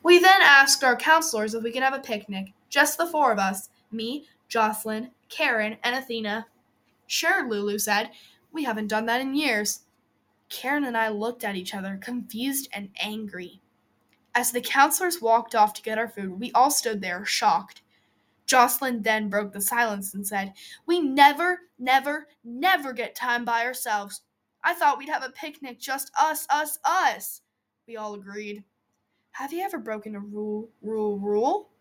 We then asked our counselors if we could have a picnic, just the four of us, me, Jocelyn, Karen, and Athena. Sure, Lulu said. We haven't done that in years. Karen and I looked at each other, confused and angry. As the counselors walked off to get our food, we all stood there, shocked. Jocelyn then broke the silence and said, "We never get time by ourselves. I thought we'd have a picnic, just us. We all agreed. Have you ever broken a rule?